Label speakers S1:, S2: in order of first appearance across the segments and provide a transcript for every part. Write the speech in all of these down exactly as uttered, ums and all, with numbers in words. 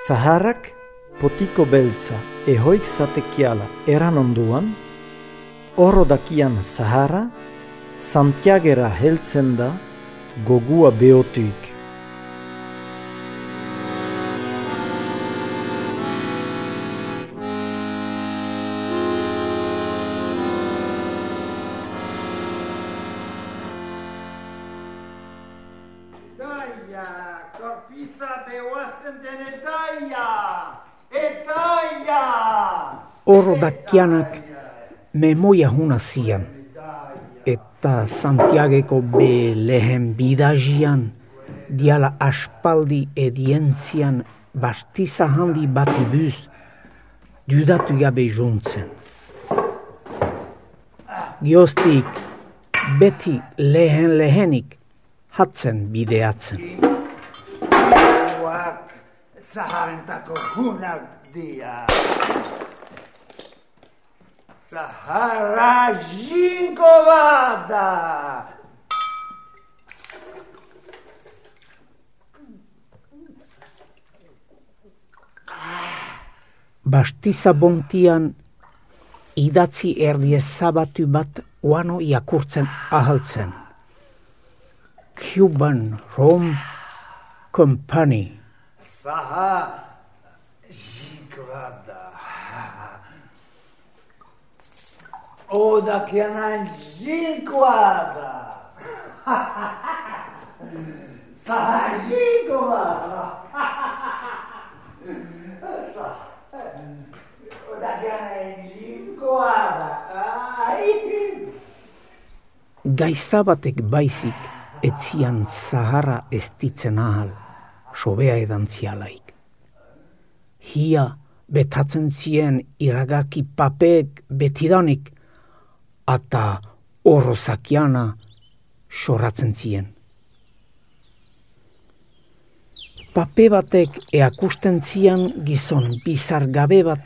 S1: Saharak potiko beltza ehoik zatekiala eran onduan, oro dakian Sahara, Santiagera heltzen da gogua beotuik.
S2: Oro dakianak memoia huna zian, eta Santiageko be lehen bidajian diala aspaldi edientzian bastiza handi bati buz dudatu gabe juntzen. Gioztik beti lehen lehenik hatzen bideatzen.
S3: Guak Saharentako hunak dia. Sahara Jinkovada!
S2: Bastiza bontian idatzi erdi ezabatu bat oano iakurtzen ahaltzen. Cuban Rum Company.
S3: Sahara Jinkovada. Oda kianan jinkovada. Sahara Jinkovada. Oda kianan jinkovada.
S2: Gaizabatek baizik etzian Sahara estitzen ahal, sobea edantzialaik. Hia betatzen zien iragarki papeek betidanik, ata orozakiana soratzen zien. Pape batek eakusten zian gizon bizar gabe bat,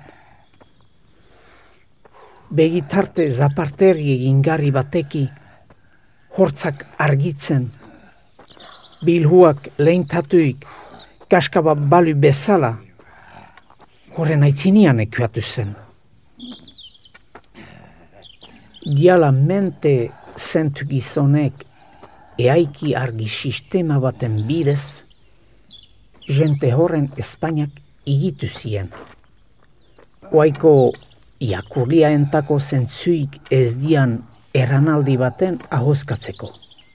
S2: begitarte zaparteri egingarri bateki, hortzak argitzen, bilhuak lehintatuik, kaskaba balu bezala, horren aitzinian ekuatu zen. Diala mente zentu gizonek eaiki argi sistema baten bidez, jente horren Espainiak igitu zien. Oaiko iakurlia entako zentzuik ez dian erranaldi baten ahoskatzeko.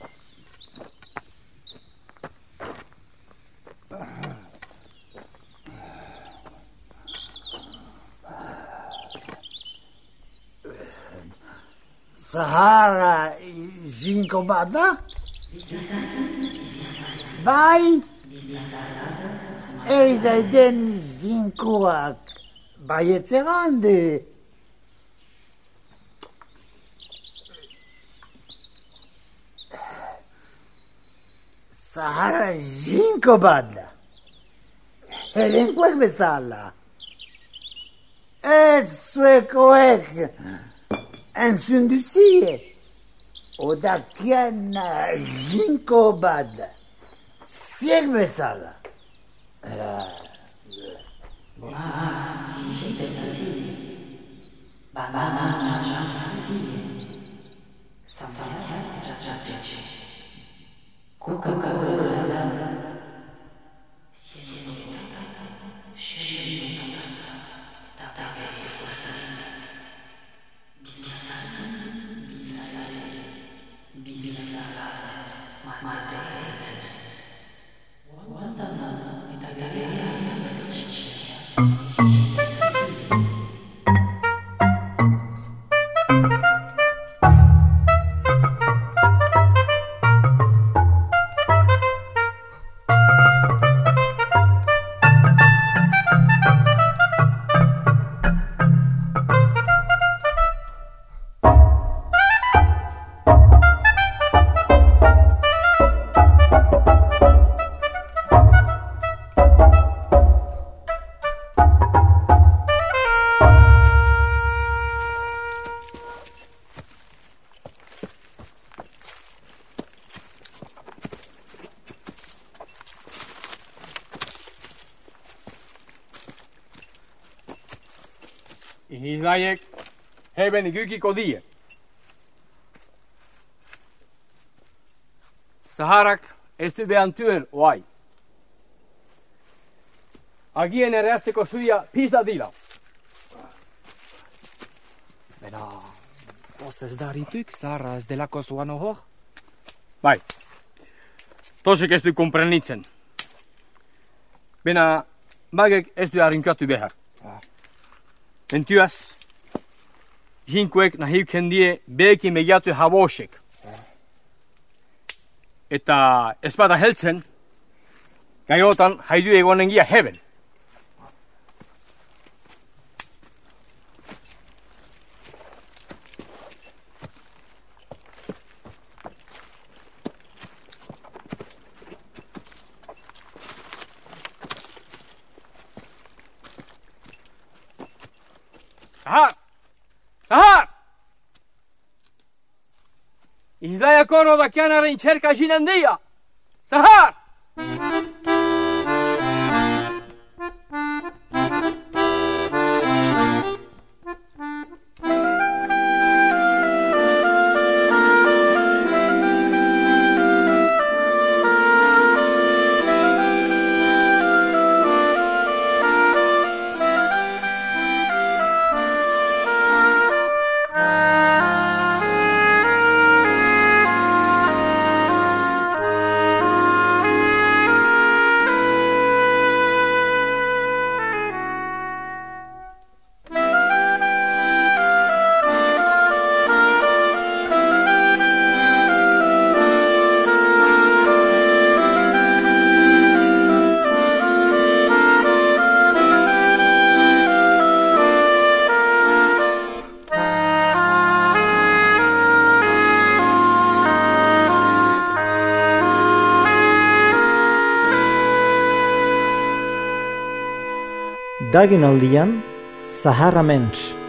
S3: Sahara Jinkovada? Bai? Erizaiden Jinkoak baietzegan Sahara Jinkovada. Herenkoek bezala. Ez zuekoek entzun duzie. Odakian Jinkovada. Ziek bezala.
S4: Ihizaiek heben ikukiko die. Saharak ez du behan tuen oai. Agien errazteko zuia pizda dila.
S5: Bera, oz ez da rituk, Sahara ez delako zuan ohor?
S4: Bai, tosek ez du komprenitzen. Bena, magek ez du harinkatu behar.
S5: Ah.
S4: Entuaz, jinkuek nahiuk hendie beki megiatu habosek. Eta espada heltzen, gaiotan haidu egonengia heben. Sahar! Sahar! Izdaia koro da kianaren txerka jinen dia! Sahar!
S1: Dagin aldian, Sahara mentx